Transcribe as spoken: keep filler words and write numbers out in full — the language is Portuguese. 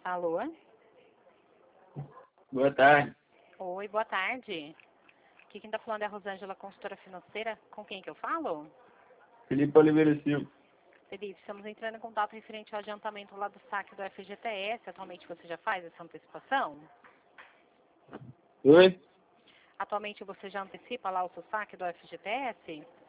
Alô? Boa tarde. Oi, boa tarde. Aqui quem está falando é a Rosângela, consultora financeira. Com quem que eu falo? Felipe Oliveira Silva. Felipe, estamos entrando em contato referente ao adiantamento lá do saque do F G T S. Atualmente você já faz essa antecipação? Oi? Atualmente você já antecipa lá o seu saque do F G T S?